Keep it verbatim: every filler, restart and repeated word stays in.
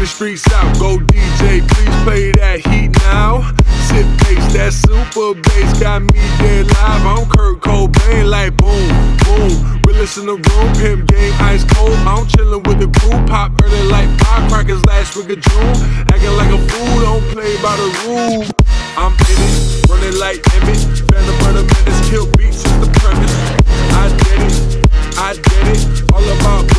the streets out. Go D J, please play that heat now. Sip bass, that super bass got me dead live. I'm Kurt Cobain, like boom, boom. Realest in the room, pimp game ice cold. I'm chillin' with the crew, pop early like firecrackers last week of June. Acting like a fool, don't play by the rules. I'm in it, running like Emmett. Phantom of the menace, kill beats is the premise. I did it, I did it, all about